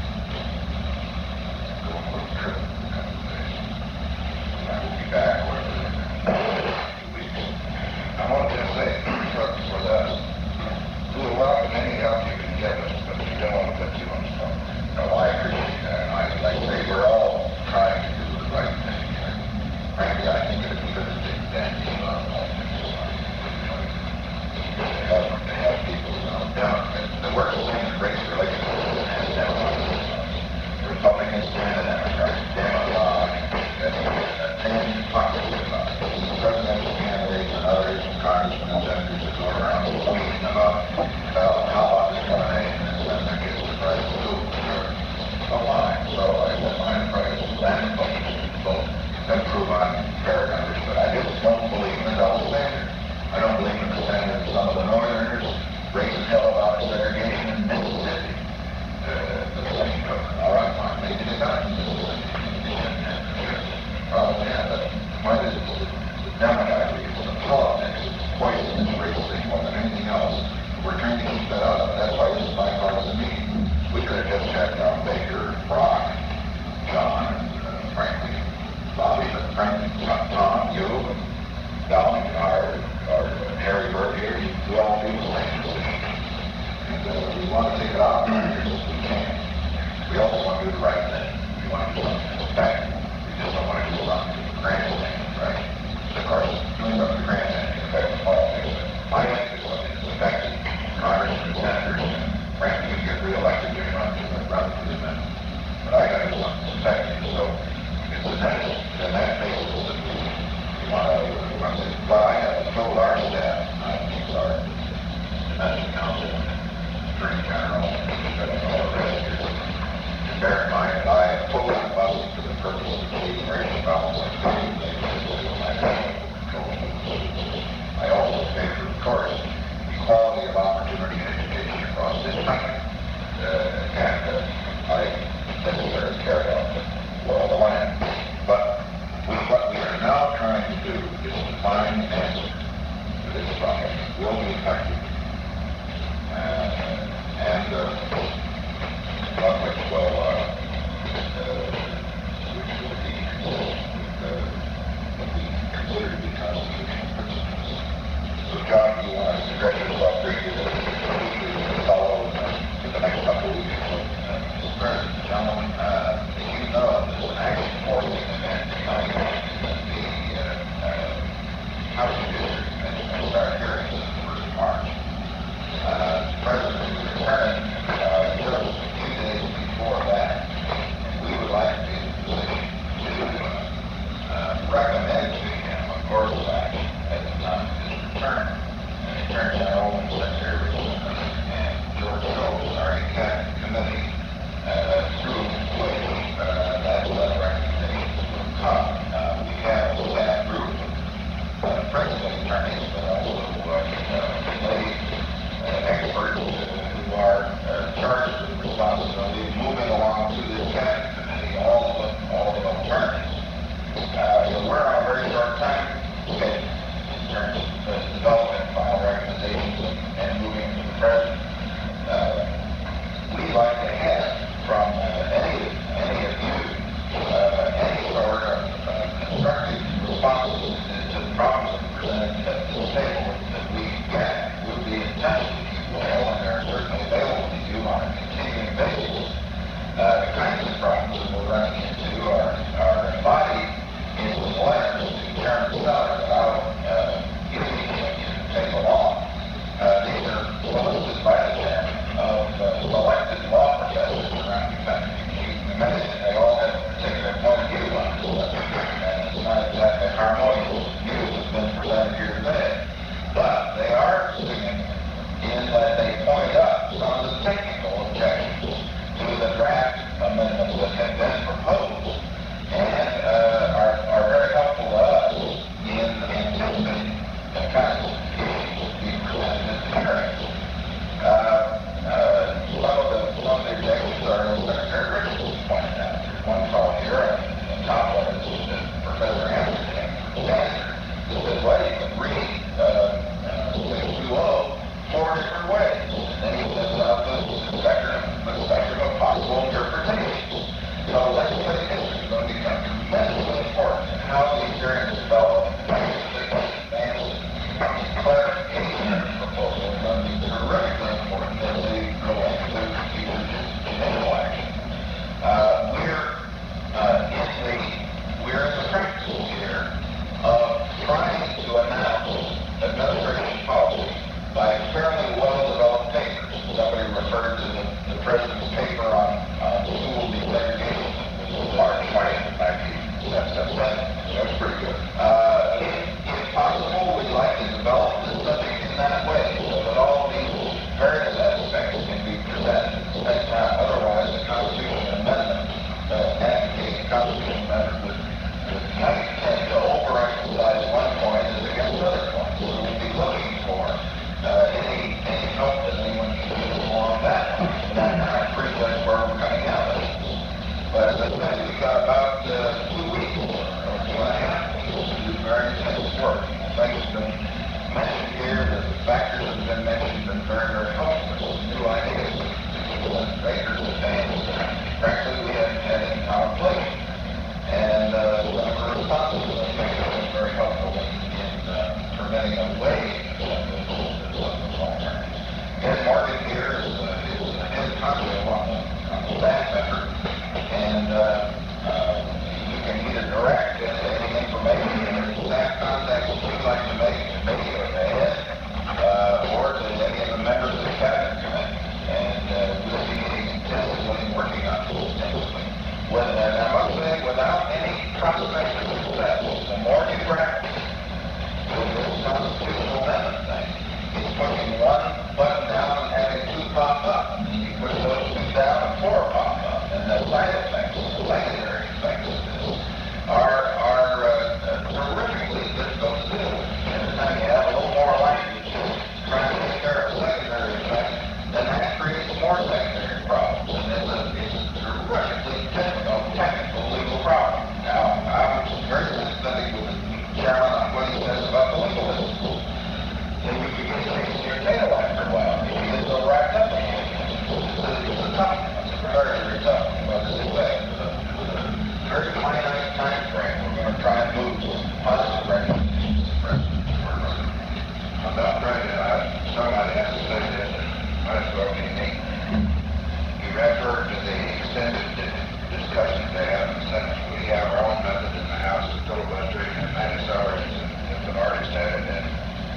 go on a little trip a couple of days. And I will be back whatever, two weeks. I wanted to say, for, for us, we'll welcome any help you can give us, but we don't want to put you on the spot. No, I appreciate that, and I, like I say, we're all trying to do the right thing here. Frankly, I think it's a good thing that you love all things society. To help, to help people, um, down, the worst thing in race relations is Democrats. Republicans and the Democrats, Democrats, attend hypocrisy about it. Presidential candidates and others, and congressmen and senators that go around complaining about, about how hot it's going to rain, and then senator gets the price of food. Oh, fine. So I said, my price is land budget, both improve on fair numbers, but I just don't believe in the double standard. I don't believe in the standard of some of the northerners raising hell about segregation in Mississippi. Uh, the same token. All right, fine. Maybe they got it in Mississippi. Probably, yeah, but the point is, it's the, the demagoguery, it's the politics, it's poison, this race thing more than anything else. We're trying to keep that out. That's why this is bipartisan meeting. We could have just had John Baker, Brock, John, and uh, frankly, Bobby, but frankly, Tom, you, and Dolly, our, our Harry Berger, we all do the same decision. And uh, we want to take it out of here as we can. We also want to do the right thing. We want to do something that's effective. We just don't want to do something grandstanding, right? So, of course, doing something grandstanding affects politics. I think it's something that's effective. Congress and senators, and frankly, you get reelected, you're not just a run for the minute. But I got to do something that's effective. So it's the next, the next basis that we, we want to, we want to say, but I have told our staff, I think our domestic council, attorney general, and all the rest here, to bear in mind that I have pulled out busing for the purpose of achieving racial balance and funding things that do my I also favor, of course, equality of opportunity and education across this country. Uh, and uh, I necessarily carry out well the land. But we, what we are now trying to do is to find an answer to this problem. Will be effective. Uh, and uh, one which will, uh, uh, which will be consistent with uh, what we consider to be constitutional principles. So, John, do you want to stretch yourself briefly to follow president's paper on, on school desegregation. This is March twentieth, nineteen seventy-seven. That was pretty good. Uh, if, if possible, we'd like to develop the subject in that way, so that all these various aspects can be presented at the same time. Otherwise, the Constitution Amendment, uh, advocating the Constitution Amendment would, would might tend to overemphasize one point as against other points. So we'll be looking for uh, any, any help that anyone can do along that line. And that kind of pretty much where we're coming out of this. But as I said, we've got about uh, two weeks or two and a half weeks to do very intense work. Things have been mentioned here, the factors that have been mentioned have been very, very helpful. Some new ideas that Baker's advanced. Frankly, we haven't had any contemplation. And uh, Senator Wisconsin, I think, has been very helpful in, in uh, preventing a way of some of those alternatives. Ed Morgan here is, uh, is the head consul on the, on the staff effort. And uh, uh, you can either direct any information or staff contacts that you'd like to make to me or to Ed, uh, or to any of the members of the cabinet committee. And uh, we'll be intensively working on this intensively. With, and I must say, without any prospect of success, the more you practice with this constitutional amendment thing, it's pushing one button down and having two pop up. And you push those two down and four pop up. And the side effects, the secondary effects of this are, are uh, uh, terrifically difficult to do. And every time you have a little more language trying to take care of secondary effects, then that creates more secondary problems. And it's a, it's a terrifically difficult technical legal problem. Now, I'm very sympathetic with the chairman on what he says about the legalism. So you begin chasing your tail after a while. You get so wrapped up in it. It's a, it's a tough, it's a very, very tough. But as I say, with a, with a very finite time frame, we're going to try and move some positive direction. Madam President, I, somebody has to say this, and might as well be me. You referred to the extended discussions they have in the Senate. We have our own method in the House of filibustering, and Manasar's and Bernard's had it, and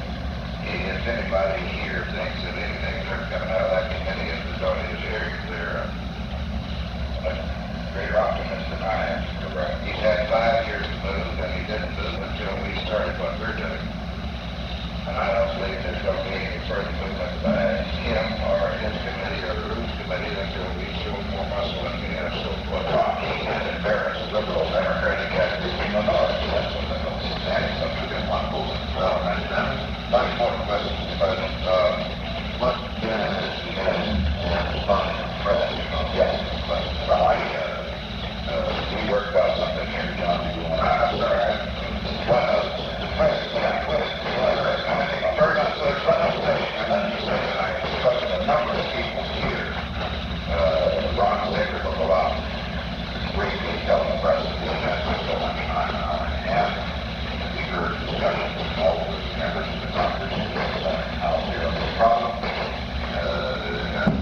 if anybody here thinks that anything's ever coming out of that committee as a result of his hearings, they're a greater optimist than I am. He's had five years to move, and he didn't move until we started what we're doing. And I don't believe there's going to be any further movement by him or his committee or the Rules Committee until we show more muscle and we have so much talk. He has embarrassed liberal Democratic activists in minority. That's what they're going to say. That's something that one goes as well. And then, not important question, Mister President. Uh, what then is the head and responding to the press? Yes, but well, I, uh, uh, we worked out something here, John. Do you want to? I'm sorry. Well, uh, the press, yeah, well, very much so. Let me say, and let me say that I discussed a number of people here, uh, Ron Sager of the law, briefly telling the press that the event was going on an hour and a half. We heard discussions with all of the members of the Congress and the Senate House here on this problem. Uh, and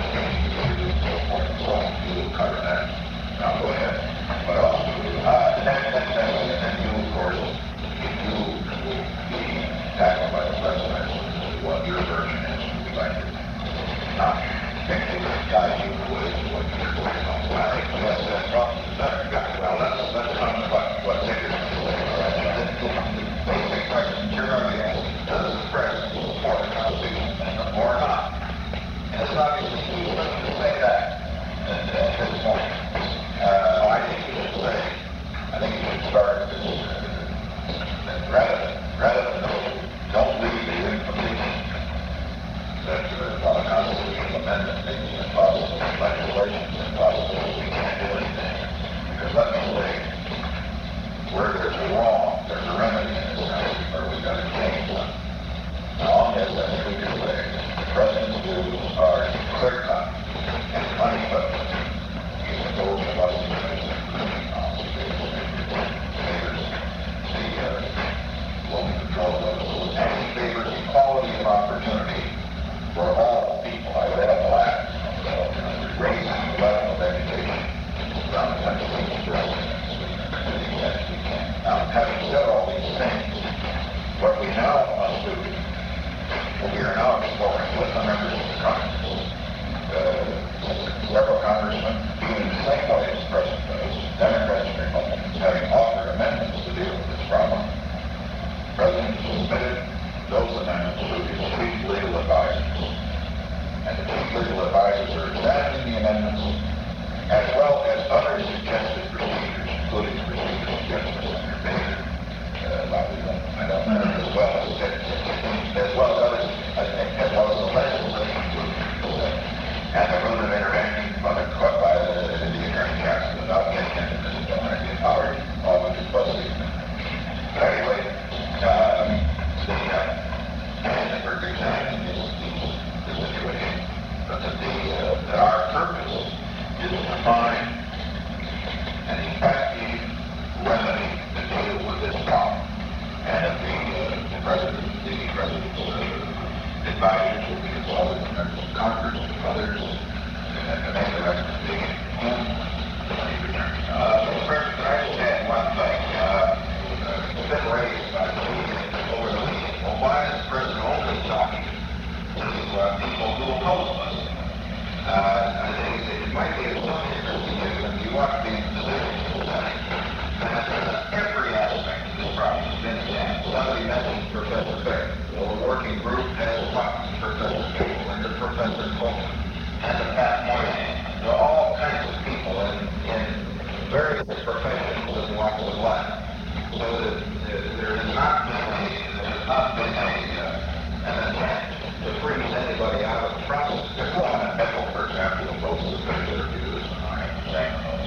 so forth and so on. We will cover that. Now go ahead. What else? Uh, and then, then, then, and you, of course, if you will be tackled by the president, what your version is, we'd like to not particularly guide you in the ways of what you're doing. I think that's the problem. Well, let's, let's talk about what Sager's going to say. All right? The, the basic question you're going to be asking, does the president support the Constitution Amendment or not? And it's obviously too early to say that at, at this point. Uh, I think you should say, I think you should start this, uh, rather than, rather than don't, don't leave the information that uh, on a constitutional amendment makes it impossible, legislation is impossible, we can't do anything. Because let me say, other members of Congress, others, and to make a recommendation. Uh, Mister President, I just had one thing. Uh, it's been raised by the media over the weekend. Well, why is the President only talking to uh, people who oppose us? Uh, I think it might be of some interest to you, and you ought to be in a position to decide that uh, every aspect of this problem has been examined. Somebody mentioned Professor Beck. Well, the working group has talked to Professor Gable and to Professor Coleman and to Pat Moynihan. There are all kinds of people in, in various professions and walks of life. So that uh, there has not been a, there has not been a, uh, an attempt to freeze anybody out of the process. There's one at Bethel, for example, who most of the interviews, and I have to say,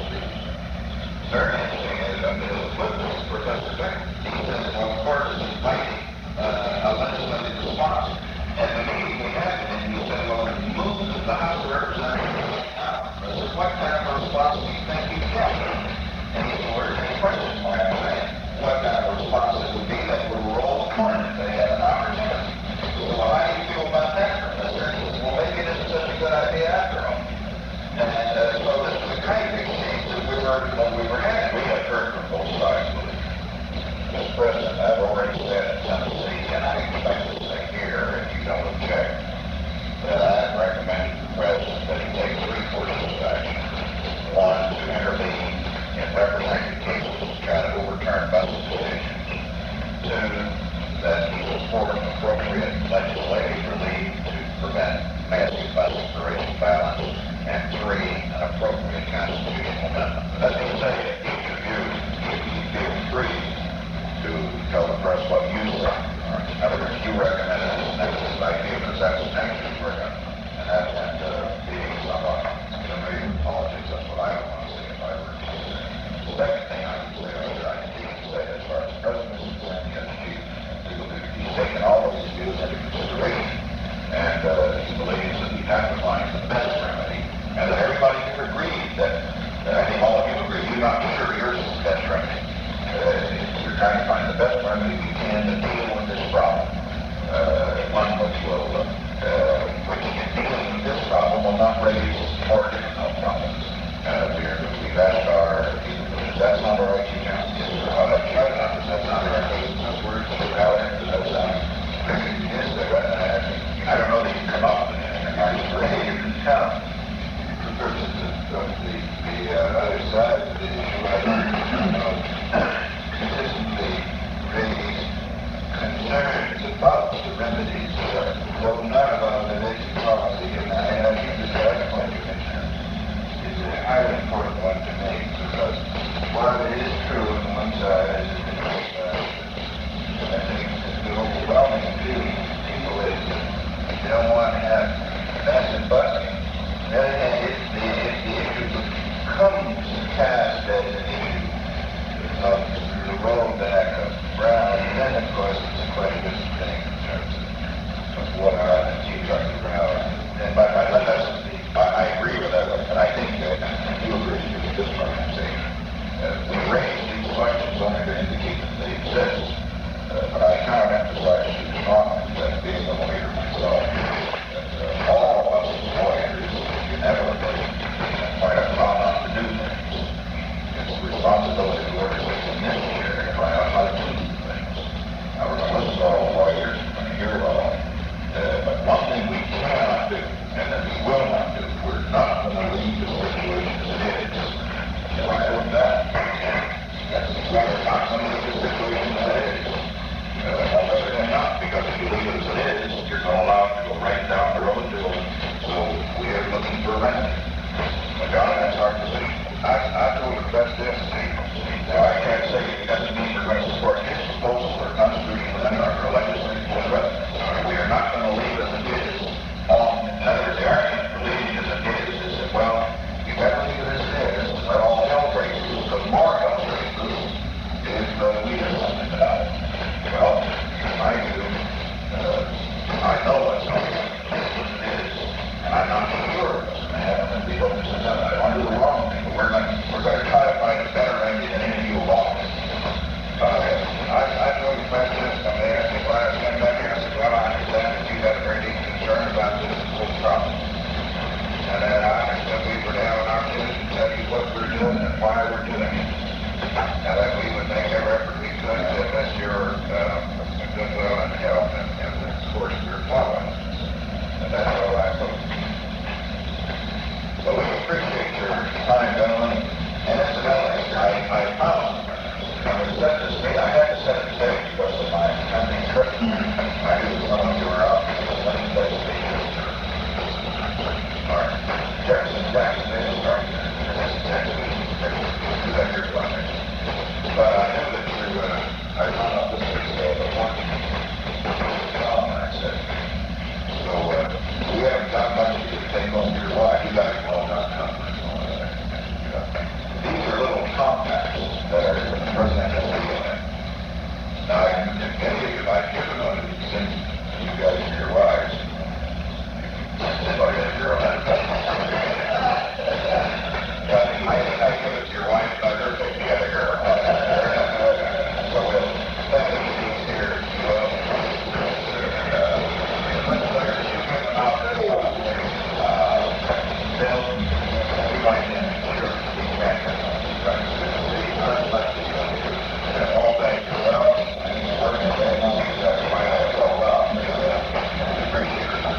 very interesting is that the witness, Professor Beck, he says, well, of course, it's inviting uh, a legislative response. At the meeting we had with him, he said, well, it moves to the House of Representatives now. I said, what kind of a response do you think you get? And he ordered any question mark on that. What kind of a response it would be that would roll the corner if they had an opportunity. So, well, how do you feel about that, Professor? He says, well, maybe it isn't such a good idea after all. And uh, so this is the kind of exchange that we were, that we were having. We had heard from both sides. Mister President, I've already said in Tennessee, and I expect to say here, if you don't object, that I've recommended to the President that he take three courses of action. One, to intervene in representative cases to try to overturn budget decisions. Two, that he support appropriate legislative relief to prevent massive budget racial violence. And three, an appropriate constitutional amendment. Let me say that each of you, if you feel free to tell the press what you think. In other words, you recommend it as next as I feel because that's the next as we're going to. And that and uh, being somewhat familiar with politics, that's what I would want to say if I were to say. The second thing I would say, or I think I can say as far as the President is concerned, yes, he, he's taken all of these views into consideration. And uh, he believes that we have to find the best remedy. And that everybody here agreed that, that I think all of you agree, you're not sure yours is the best remedy. Uh, you're trying to find the best remedy we can to deal with this problem. Uh, one which will, uh, uh, which in dealing with this problem will not raise more difficult problems. Uh, we're, we've asked our people, does that sound all right to you, John? Yes, sir. Oh, that's right. Does that sound all right to you? Those words, Alex, does that sound? Yes, sir. I don't know that you come up with anything. I just really you can tell. The, the, the uh, other side of the issue, I don't know, consistently raised concerns about the remedies, uh, though not about the basic policy, and I, and I think this last point you mentioned is a highly important one to make, because while it is true on one side, uh, I think the overwhelming view of people is that they don't want to have massive busing. On the other hand, if the, if the issue becomes cast as an issue of the rollback of Brown, then of course it's a quite a different thing in terms of, of what our Chief Justice Brown. And by my that's I, I agree with that, and I think that you agree with this part I'm saying. Uh, we raise these questions only to indicate that they exist. Uh, but I can't emphasize too strongly that being a lawyer myself, that uh, all of us as lawyers inevitably find it hard not to do things. It's the responsibility of lawyers in this chair to find out how to do things. Now we're going to listen to all lawyers, we're going to hear all. Uh, but one thing we cannot do, and that we will not do, we're not going to leave the situation as it is. Why would that? That's we're not going to leave the situation as it is. Uh, Certainly not, because if you leave it as it is, you're going to allow it to go right down the road to it. So we are looking for a remedy. But John, that's our position. I, I told the best this. Now, I can't say it doesn't mean we're going to support his proposal for a constitutional amendment or a legislative amendment. We are not going to leave it as it is. Um, in other words, the argument for leaving it as it is is that, well, you better leave it as it is, let all hell break loose, because more hell break loose if uh, we do something about it. Well, in my view, uh, I know what's going on. And I'm not sure what's going to happen. And people say, no, I want to do the wrong thing, but we're going to whole problem. And then I, and we were down on our news and tell you what we're doing and why we're doing it. And that we would make every effort we could to enlist your uh, goodwill and help and, and of course your following. And that's all I hope. So we appreciate your time, gentlemen. And incidentally, I, I found, when we set this meeting, I had to set it today because of my pending trip. I knew some of you were out listening to those speeches. Or Jefferson Jackson, they just started Jefferson Jackson. You got your fun there. But I knew that you, uh, I found out this week ago that one, um, I said, so, uh, we haven't got much of you to take home to your wife. You guys well done now. These are little compacts that are in the presidential deal. Now, if any of you might give them one of these things, you guys and your wives, anybody that girl has got I, I give it to your wife, let her take the other girl. So we'll send it to these here, if you will. And, uh, let's let her shoot them out this one. Uh, Bill, we might then sure we can try to see and all that well, and working very long, that's why that's all about. Appreciate it.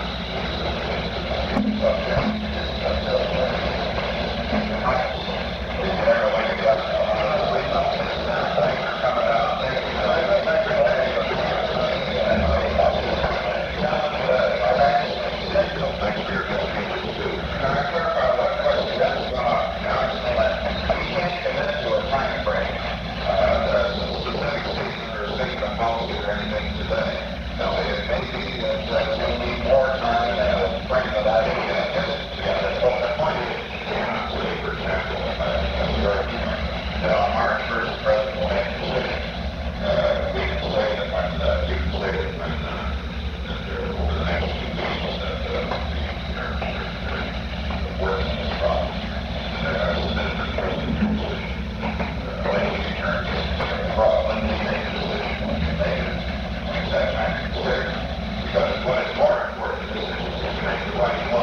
Thanks for your good speeches, too. Can I clarify one question? That's going on. Now, we can't commit to a time frame, uh, a specific season or season policy or anything today. Now, it may be that uh, we'll need more time and a frame that I can get it together. That's what the point is. For example, uh, on March first, the president will make a decision. Uh, we can say that when, uh, we can say that when, uh, that uh, over the next two weeks, that, uh, they're, they're working this problem. And then I submitted the president's decision. Uh, when we return to the problem, when we make a decision, when we make it, when it's that time to consider. Because what is more important, the decision is to make the right one.